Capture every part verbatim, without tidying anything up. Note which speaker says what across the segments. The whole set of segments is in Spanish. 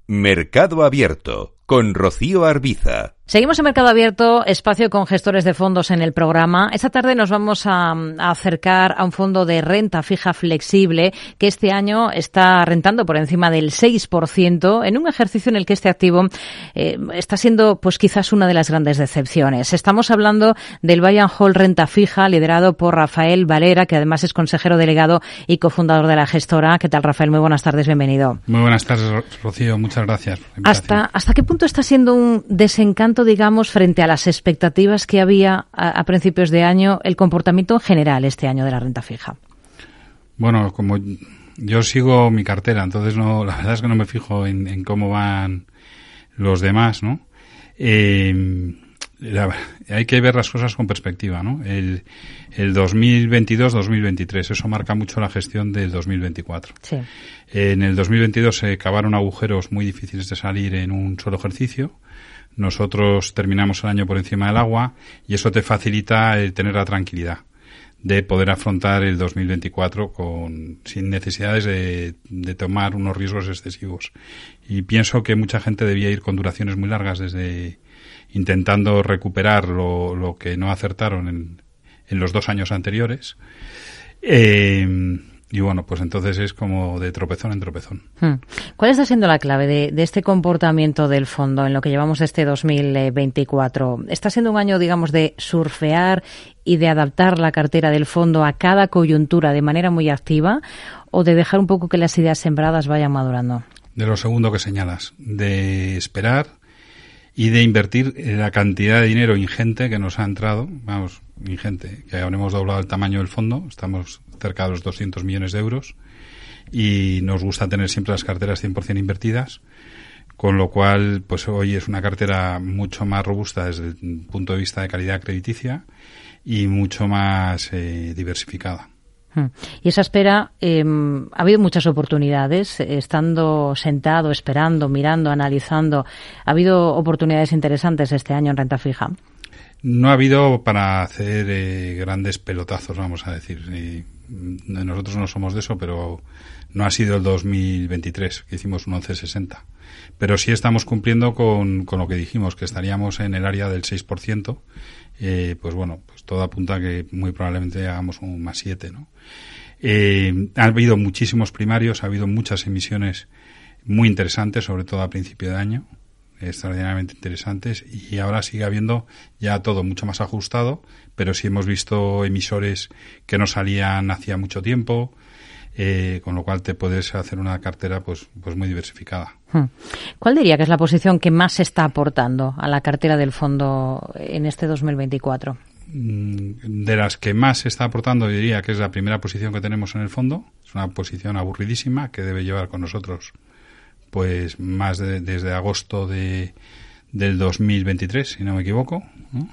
Speaker 1: Mercado Abierto, con Rocío Arbiza.
Speaker 2: Seguimos en Mercado Abierto, espacio con gestores de fondos en el programa. Esta tarde nos vamos a, a acercar a un fondo de renta fija flexible que este año está rentando por encima del seis por ciento en un ejercicio en el que este activo eh, está siendo pues quizás una de las grandes decepciones. Estamos hablando del Buy and Hold Renta Fija liderado por Rafael Valera, que además es consejero delegado y cofundador de la gestora. ¿Qué tal, Rafael? Muy buenas tardes, bienvenido.
Speaker 3: Muy buenas tardes, Rocío. Muchas gracias.
Speaker 2: ¿Hasta, ¿Hasta qué punto está siendo un desencanto, digamos, frente a las expectativas que había a, a principios de año, el comportamiento en general este año de la renta fija?
Speaker 3: Bueno, como yo sigo mi cartera, entonces no, la verdad es que no me fijo en, en cómo van los demás, ¿no? Eh, la, hay que ver las cosas con perspectiva, ¿no? El, el dos mil veintidós dos mil veintitrés, eso marca mucho la gestión del dos mil veinticuatro.
Speaker 2: Sí.
Speaker 3: En el dos mil veintidós se cavaron agujeros muy difíciles de salir en un solo ejercicio. Nosotros terminamos el año por encima del agua y eso te facilita el tener la tranquilidad de poder afrontar el dos mil veinticuatro con, sin necesidades de, de tomar unos riesgos excesivos. Y pienso que mucha gente debía ir con duraciones muy largas desde intentando recuperar lo, lo que no acertaron en, en los dos años anteriores. Eh, Y bueno, pues entonces es como de tropezón en tropezón.
Speaker 2: ¿Cuál está siendo la clave de, de este comportamiento del fondo en lo que llevamos de este dos mil veinticuatro? ¿Está siendo un año, digamos, de surfear y de adaptar la cartera del fondo a cada coyuntura de manera muy activa o de dejar un poco que las ideas sembradas vayan madurando?
Speaker 3: De lo segundo que señalas, de esperar y de invertir la cantidad de dinero ingente que nos ha entrado, vamos, ingente, que habremos doblado el tamaño del fondo, estamos cerca de los doscientos millones de euros y nos gusta tener siempre las carteras cien por ciento invertidas, con lo cual pues hoy es una cartera mucho más robusta desde el punto de vista de calidad crediticia y mucho más eh, diversificada.
Speaker 2: Y esa espera, eh, ha habido muchas oportunidades, estando sentado, esperando, mirando, analizando. ¿Ha habido oportunidades interesantes este año en renta fija?
Speaker 3: No ha habido para hacer eh, grandes pelotazos, vamos a decir. Y nosotros no somos de eso, pero no ha sido el dos mil veintitrés, que hicimos un once sesenta. Pero sí estamos cumpliendo con, con lo que dijimos, que estaríamos en el área del seis por ciento. Eh, pues bueno, pues todo apunta a que muy probablemente hagamos un más siete, ¿no? Eh, ha habido muchísimos primarios, ha habido muchas emisiones muy interesantes, sobre todo a principio de año, extraordinariamente interesantes, y ahora sigue habiendo ya todo mucho más ajustado, pero sí hemos visto emisores que no salían hacía mucho tiempo, eh, con lo cual te puedes hacer una cartera pues pues muy diversificada.
Speaker 2: ¿Cuál diría que es la posición que más se está aportando a la cartera del fondo en este dos mil veinticuatro?
Speaker 3: De las que más se está aportando, yo diría que es la primera posición que tenemos en el fondo. Es una posición aburridísima que debe llevar con nosotros pues más de, desde agosto de del dos mil veintitrés, si no me equivoco, ¿no?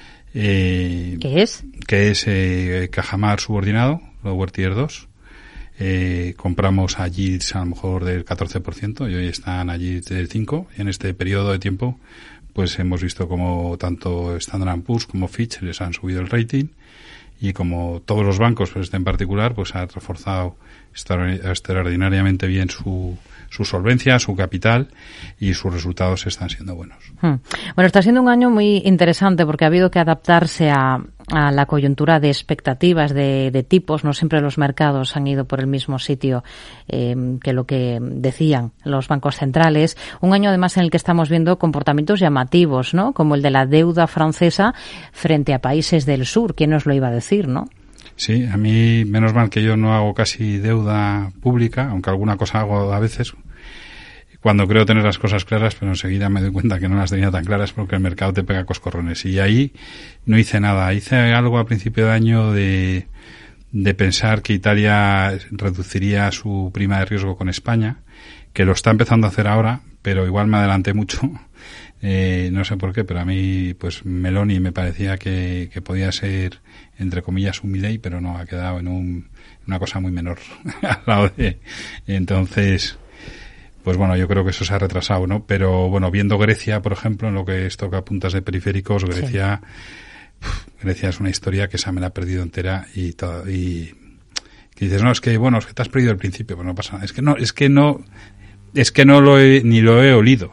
Speaker 3: Eh,
Speaker 2: ¿Qué es?
Speaker 3: Que es eh, Cajamar subordinado, Lower Tier dos. Eh, compramos a yields a lo mejor del catorce por ciento y hoy están a yields del cinco por ciento. Y en este periodo de tiempo pues hemos visto como tanto Standard and Poor's como Fitch les han subido el rating y como todos los bancos, pues este en particular, pues ha reforzado extraordinariamente bien su su solvencia, su capital y sus resultados están siendo buenos.
Speaker 2: Hmm. Bueno, está siendo un año muy interesante porque ha habido que adaptarse a, a la coyuntura de expectativas de, de tipos. No siempre los mercados han ido por el mismo sitio eh, que lo que decían los bancos centrales. Un año además en el que estamos viendo comportamientos llamativos, ¿no? Como el de la deuda francesa frente a países del sur. ¿Quién nos lo iba a decir, no?
Speaker 3: Sí, a mí, menos mal que yo no hago casi deuda pública, aunque alguna cosa hago a veces, cuando creo tener las cosas claras, pero enseguida me doy cuenta que no las tenía tan claras porque el mercado te pega coscorrones. Y ahí no hice nada. Hice algo a principio de año de, de pensar que Italia reduciría su prima de riesgo con España, que lo está empezando a hacer ahora, pero igual me adelanté mucho. Eh, no sé por qué, pero a mí, pues, Meloni me parecía que, que podía ser, entre comillas, un Milei, pero no, ha quedado en un, una cosa muy menor al lado de, entonces, pues bueno, yo creo que eso se ha retrasado, ¿no? Pero bueno, viendo Grecia, por ejemplo, en lo que es toca puntas de periféricos, Grecia, sí. uf, Grecia es una historia que esa me la he perdido entera y todo, y que dices, no, es que, bueno, es que te has perdido el principio, pues no pasa nada, es que no, es que no, es que no lo he, ni lo he olido.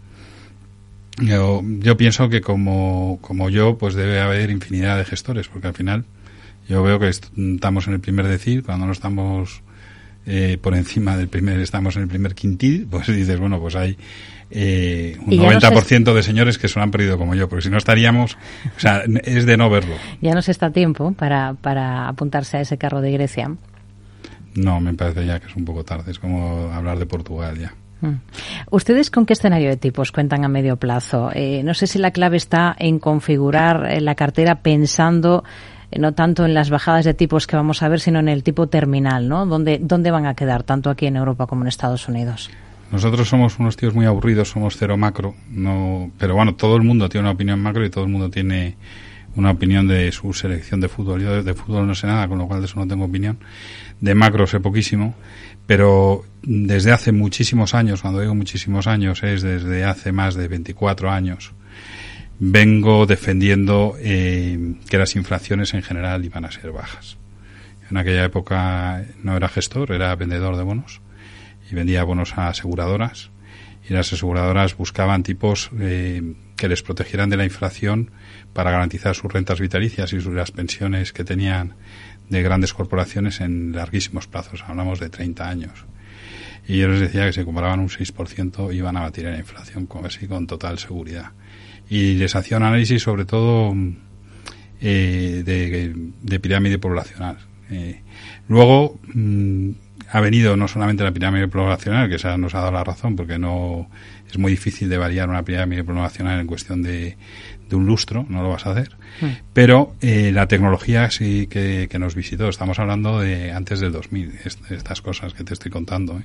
Speaker 3: Yo, yo pienso que como, como yo, pues debe haber infinidad de gestores, porque al final yo veo que estamos en el primer decil, cuando no estamos eh, por encima del primer, estamos en el primer quintil, pues dices, bueno, pues hay eh, un noventa por ciento no se... de señores que se lo han perdido como yo, porque si no estaríamos, o sea, es de no verlo.
Speaker 2: Ya no se está a tiempo para, para apuntarse a ese carro de Grecia.
Speaker 3: No, me parece ya que es un poco tarde, es como hablar de Portugal ya.
Speaker 2: ¿Ustedes con qué escenario de tipos cuentan a medio plazo? Eh, no sé si la clave está en configurar eh, la cartera pensando eh, no tanto en las bajadas de tipos que vamos a ver, sino en el tipo terminal, ¿no? ¿Dónde, dónde van a quedar, tanto aquí en Europa como en Estados Unidos?
Speaker 3: Nosotros somos unos tíos muy aburridos, somos cero macro, no, pero bueno, todo el mundo tiene una opinión macro y todo el mundo tiene una opinión de su selección de fútbol. Yo de fútbol no sé nada, con lo cual de eso no tengo opinión. De macro sé poquísimo, pero desde hace muchísimos años, cuando digo muchísimos años, es desde hace más de veinticuatro años, vengo defendiendo eh, que las inflaciones en general iban a ser bajas. En aquella época no era gestor, era vendedor de bonos y vendía bonos a aseguradoras, y las aseguradoras buscaban tipos eh, que les protegieran de la inflación para garantizar sus rentas vitalicias y sus, las pensiones que tenían de grandes corporaciones en larguísimos plazos, hablamos de treinta años. Y yo les decía que si compraban un seis por ciento iban a batir en la inflación, con, así con total seguridad. Y les hacía un análisis sobre todo eh, de, de pirámide poblacional. Eh, luego mmm, ha venido no solamente la pirámide poblacional, que esa nos ha dado la razón, porque no es muy difícil de variar una pirámide poblacional en cuestión de, de un lustro, no lo vas a hacer. Mm. Pero eh, la tecnología sí que, que nos visitó. Estamos hablando de antes del dos mil, est- estas cosas que te estoy contando. ¿eh?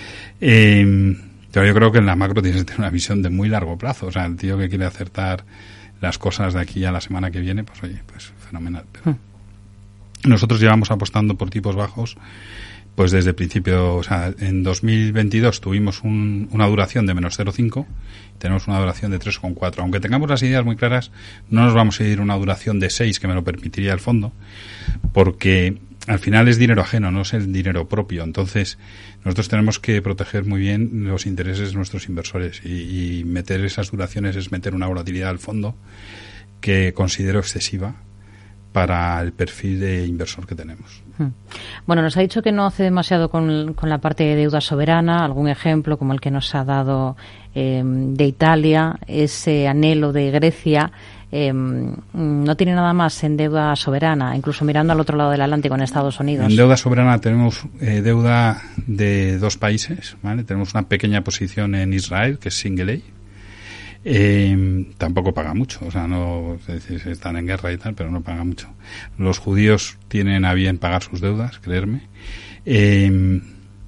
Speaker 3: Eh, pero yo creo que en la macro tienes que tener una visión de muy largo plazo. O sea, el tío que quiere acertar las cosas de aquí a la semana que viene, pues oye, pues fenomenal. Pero mm. nosotros llevamos apostando por tipos bajos pues desde el principio. O sea, en dos mil veintidós tuvimos un, una duración de menos cero coma cinco, tenemos una duración de tres coma cuatro. Aunque tengamos las ideas muy claras, no nos vamos a ir a una duración de seis, que me lo permitiría el fondo, porque al final es dinero ajeno, no es el dinero propio. Entonces, nosotros tenemos que proteger muy bien los intereses de nuestros inversores, y, y meter esas duraciones es meter una volatilidad al fondo que considero excesiva para el perfil de inversor que tenemos.
Speaker 2: Bueno, nos ha dicho que no hace demasiado con, con la parte de deuda soberana. Algún ejemplo como el que nos ha dado eh, de Italia, ese anhelo de Grecia. Eh, no tiene nada más en deuda soberana, incluso mirando al otro lado del Atlántico, en Estados Unidos.
Speaker 3: En deuda soberana tenemos eh, deuda de dos países, ¿vale? Tenemos una pequeña posición en Israel, que es Single A. Eh, tampoco paga mucho, o sea, no, es decir, están en guerra y tal, pero no paga mucho. Los judíos tienen a bien pagar sus deudas, creerme. Eh,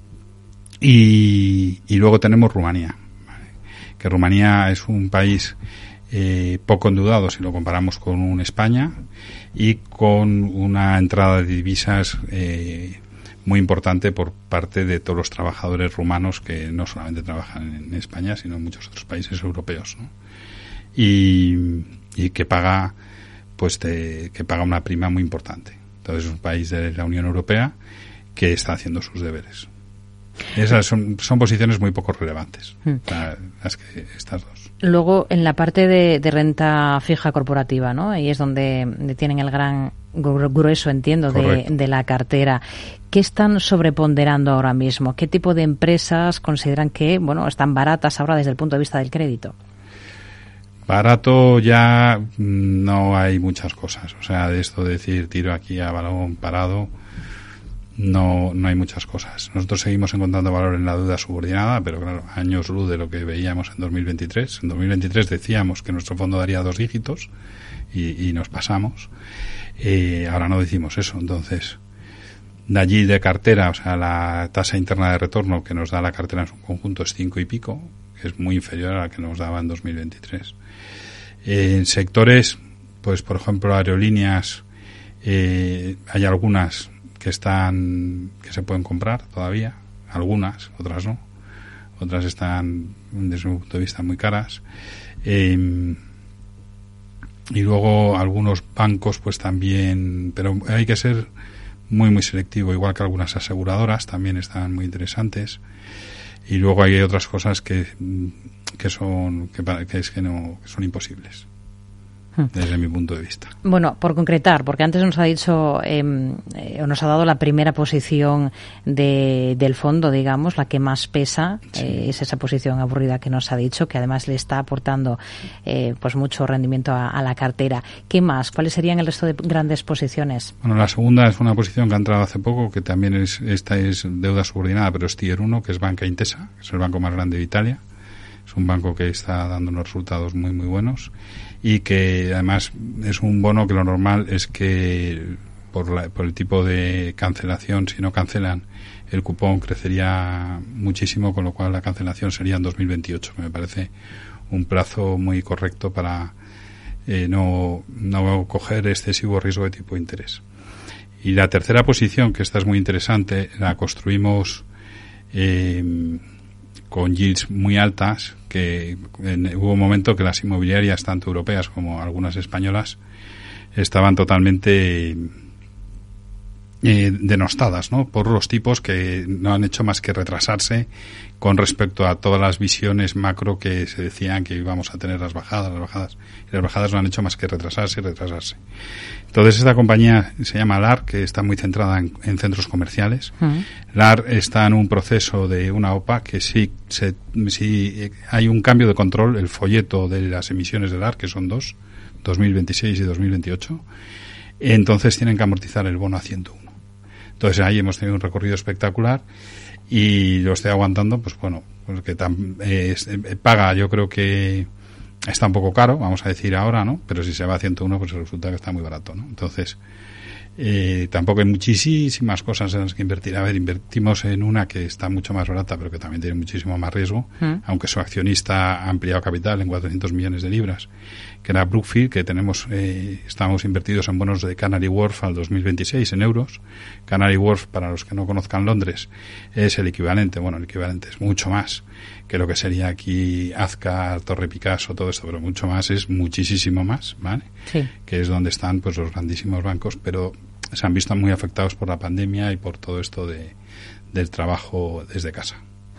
Speaker 3: y, y luego tenemos Rumanía, ¿vale? Que Rumanía es un país eh, poco endeudado si lo comparamos con un España, y con una entrada de divisas eh, muy importante por parte de todos los trabajadores rumanos, que no solamente trabajan en España, sino en muchos otros países europeos, ¿no? Y, y que paga, pues, de, que paga una prima muy importante. Entonces es un país de la Unión Europea que está haciendo sus deberes. Esas son, son posiciones muy poco relevantes, hmm. la, las que estas dos.
Speaker 2: Luego, en la parte de, de renta fija corporativa, ¿no? Ahí es donde, donde tienen el gran grueso, entiendo, de, de la cartera. ¿Qué están sobreponderando ahora mismo? ¿Qué tipo de empresas consideran que, bueno, están baratas ahora desde el punto de vista del crédito?
Speaker 3: Barato ya no hay muchas cosas. O sea, de esto de decir tiro aquí a balón parado, no no hay muchas cosas. Nosotros seguimos encontrando valor en la deuda subordinada, pero claro, años luz de lo que veíamos en dos mil veintitrés. En dos mil veintitrés decíamos que nuestro fondo daría dos dígitos y, y nos pasamos. Eh, ahora no decimos eso. Entonces, de allí de cartera, o sea, la tasa interna de retorno que nos da la cartera en su conjunto es cinco y pico, que es muy inferior a la que nos daba en dos mil veintitrés. Eh, en sectores, pues por ejemplo, aerolíneas, eh, hay algunas que están, que se pueden comprar todavía, algunas, otras no, otras están desde mi punto de vista muy caras. Eh, y luego algunos bancos pues también, pero hay que ser muy muy selectivo, igual que algunas aseguradoras también están muy interesantes. y luego hay otras cosas que que son que, que es que no que son imposibles desde mi punto de vista.
Speaker 2: Bueno, por concretar, porque antes nos ha dicho eh, eh, nos ha dado la primera posición de, del fondo, digamos, la que más pesa, sí. eh, es esa posición aburrida que nos ha dicho, que además le está aportando eh, pues mucho rendimiento a, a la cartera. ¿Qué más? ¿Cuáles serían el resto de grandes posiciones?
Speaker 3: Bueno, la segunda es una posición que ha entrado hace poco, que también es esta es deuda subordinada, pero es Tier uno, que es Banca Intesa, que es el banco más grande de Italia. Es un banco que está dando unos resultados muy, muy buenos y que además es un bono que lo normal es que por, la, por el tipo de cancelación, si no cancelan, el cupón crecería muchísimo, con lo cual la cancelación sería en dos mil veintiocho. Me parece un plazo muy correcto para eh, no, no coger excesivo riesgo de tipo de interés. Y la tercera posición, que esta es muy interesante, la construimos eh, con yields muy altas, que en, hubo un momento que las inmobiliarias, tanto europeas como algunas españolas, estaban totalmente eh, denostadas, ¿no?, por los tipos que no han hecho más que retrasarse con respecto a todas las visiones macro que se decían que íbamos a tener las bajadas, las bajadas, y las bajadas no han hecho más que retrasarse y retrasarse. Entonces esta compañía se llama L A R, que está muy centrada en, en centros comerciales. Uh-huh. L A R está en un proceso de una O P A que sí, se, sí hay un cambio de control, el folleto de las emisiones de L A R, que son dos, dos mil veintiséis y dos mil veintiocho, entonces tienen que amortizar el bono a ciento uno. Entonces ahí hemos tenido un recorrido espectacular y lo estoy aguantando, pues bueno, porque tam, eh, eh, paga, yo creo que está un poco caro, vamos a decir ahora, ¿no? Pero si se va a ciento uno, pues resulta que está muy barato, ¿no? Entonces, eh, tampoco hay muchísimas cosas en las que invertir. A ver, invertimos en una que está mucho más barata, pero que también tiene muchísimo más riesgo, ¿Mm? aunque su accionista ha ampliado capital en cuatrocientos millones de libras, que era Brookfield, que tenemos, eh, estamos invertidos en bonos de Canary Wharf al dos mil veintiséis en euros. Canary Wharf, para los que no conozcan Londres, es el equivalente, bueno, el equivalente es mucho más que lo que sería aquí Azcar, Torre Picasso, todo esto, pero mucho más, es muchísimo más, ¿vale? Sí. Que es donde están pues los grandísimos bancos, pero se han visto muy afectados por la pandemia y por todo esto de del trabajo desde casa.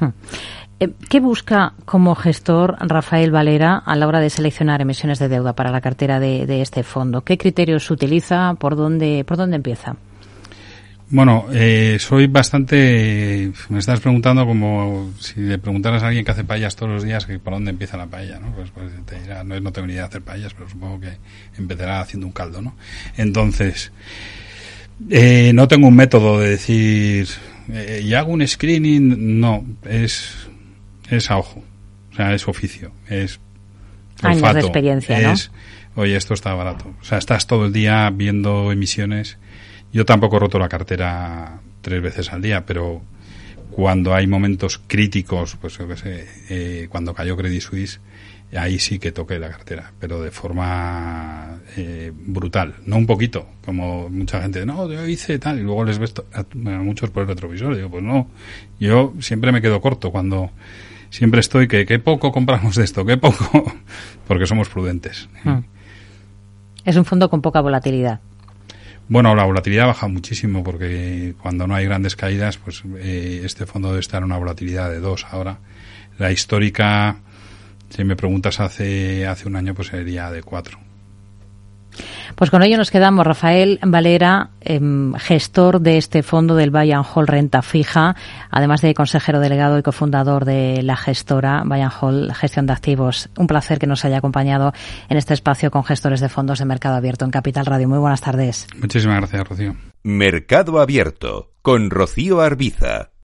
Speaker 2: ¿Qué busca como gestor Rafael Valera a la hora de seleccionar emisiones de deuda para la cartera de, de este fondo? ¿Qué criterios utiliza? ¿Por dónde, por dónde empieza?
Speaker 3: Bueno, eh, soy bastante... Me estás preguntando como si le preguntaras a alguien que hace paellas todos los días que por dónde empieza la paella, ¿no? Pues, pues te dirá, no, no tengo ni idea de hacer paellas, pero supongo que empezará haciendo un caldo, ¿no? Entonces, eh, no tengo un método de decir, eh, y hago un screening, no, es, es a ojo, o sea, es oficio, es olfato,
Speaker 2: años de experiencia, ¿no?
Speaker 3: Es, oye, esto está barato, o sea, estás todo el día viendo emisiones. Yo tampoco he roto la cartera tres veces al día, pero cuando hay momentos críticos, pues yo qué sé, eh, cuando cayó Credit Suisse, ahí sí que toqué la cartera, pero de forma eh, brutal, no un poquito, como mucha gente, no, yo hice tal, y luego les ves to- a, a muchos por el retrovisor, digo, pues no, yo siempre me quedo corto cuando siempre estoy que qué poco compramos de esto, qué poco, porque somos prudentes.
Speaker 2: Hmm. Es un fondo con poca volatilidad.
Speaker 3: Bueno, la volatilidad baja muchísimo porque cuando no hay grandes caídas, pues eh, este fondo debe estar en una volatilidad de dos ahora. La histórica, si me preguntas hace hace un año, pues sería de cuatro.
Speaker 2: Pues con ello nos quedamos. Rafael Valera, eh, gestor de este fondo del Buy and Hold Renta Fija, además de consejero delegado y cofundador de la gestora Buy and Hold Gestión de Activos. Un placer que nos haya acompañado en este espacio con gestores de fondos de Mercado Abierto en Capital Radio. Muy buenas tardes.
Speaker 3: Muchísimas gracias, Rocío.
Speaker 1: Mercado Abierto con Rocío Arbiza.